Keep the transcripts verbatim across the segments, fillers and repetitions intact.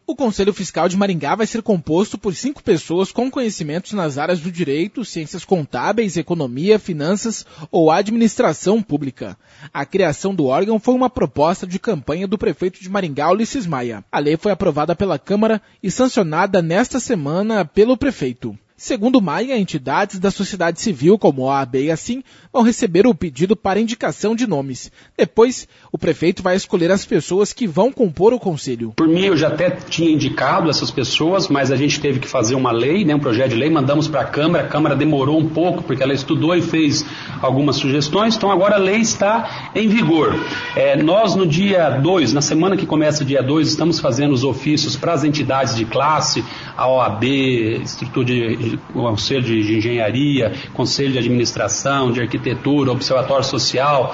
O Conselho Fiscal de Maringá vai ser composto por cinco pessoas com conhecimentos nas áreas do direito, ciências contábeis, economia, finanças ou administração pública. A criação do órgão foi uma proposta de campanha do prefeito de Maringá, Ulisses Maia. A lei foi aprovada pela Câmara e sancionada nesta semana pelo prefeito. Segundo Maia, entidades da sociedade civil, como a O A B e assim, vão receber o pedido para indicação de nomes. Depois, o prefeito vai escolher as pessoas que vão compor o conselho. Por mim, eu já até tinha indicado essas pessoas, mas a gente teve que fazer uma lei, né, um projeto de lei, mandamos para a Câmara, a Câmara demorou um pouco, porque ela estudou e fez algumas sugestões, então agora a lei está em vigor. É, nós, no dia dois, na semana que começa dia dois, estamos fazendo os ofícios para as entidades de classe, a O A B, Instituto de o Conselho de Engenharia, Conselho de Administração, de Arquitetura, Observatório Social,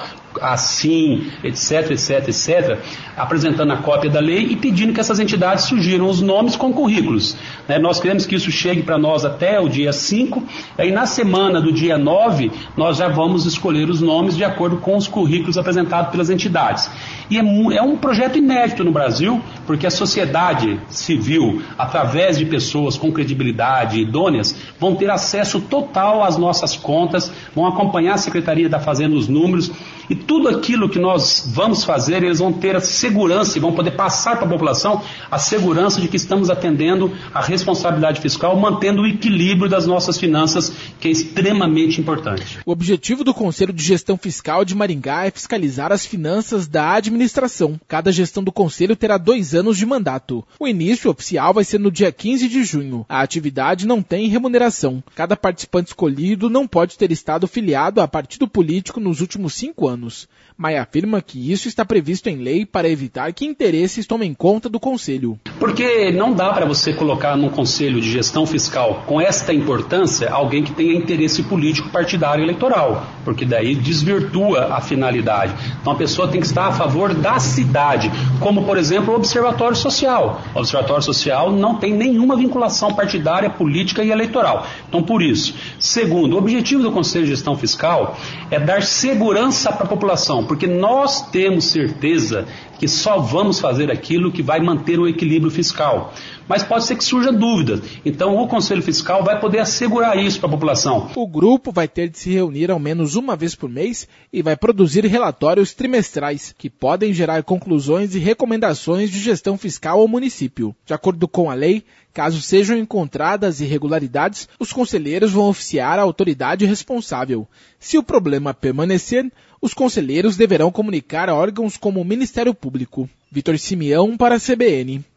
assim, etc, etc, etc, apresentando a cópia da lei e pedindo que essas entidades sugiram os nomes com currículos. Né? Nós queremos que isso chegue para nós até o dia cinco, aí na semana do dia nove, nós já vamos escolher os nomes de acordo com os currículos apresentados pelas entidades. E é, é um projeto inédito no Brasil, porque a sociedade civil, através de pessoas com credibilidade idôneas, vão ter acesso total às nossas contas, vão acompanhar a Secretaria da Fazenda nos números, e tudo aquilo que nós vamos fazer, eles vão ter a segurança e vão poder passar para a população a segurança de que estamos atendendo a responsabilidade fiscal, mantendo o equilíbrio das nossas finanças, que é extremamente importante. O objetivo do Conselho de Gestão Fiscal de Maringá é fiscalizar as finanças da administração. Cada gestão do Conselho terá dois anos de mandato. O início oficial vai ser no dia quinze de junho. A atividade não tem remuneração. Cada participante escolhido não pode ter estado filiado a partido político nos últimos cinco anos. Maia afirma que isso está previsto em lei para evitar que interesses tomem conta do Conselho. Porque não dá para você colocar num Conselho de Gestão Fiscal com esta importância alguém que tenha interesse político partidário eleitoral, porque daí desvirtua a finalidade. Então a pessoa tem que estar a favor da cidade, como por exemplo o Observatório Social. O Observatório Social não tem nenhuma vinculação partidária, política e eleitoral. Então por isso. Segundo, o objetivo do Conselho de Gestão Fiscal é dar segurança para a população, porque nós temos certeza que só vamos fazer aquilo que vai manter o equilíbrio fiscal. Mas pode ser que surja dúvidas. Então o Conselho Fiscal vai poder assegurar isso para a população. O grupo vai ter de se reunir ao menos uma vez por mês e vai produzir relatórios trimestrais, que podem gerar conclusões e recomendações de gestão fiscal ao município. De acordo com a lei, caso sejam encontradas irregularidades, os conselheiros vão oficiar a autoridade responsável. Se o problema permanecer, os conselheiros deverão comunicar a órgãos como o Ministério Público. Vitor Simeão para a C B N.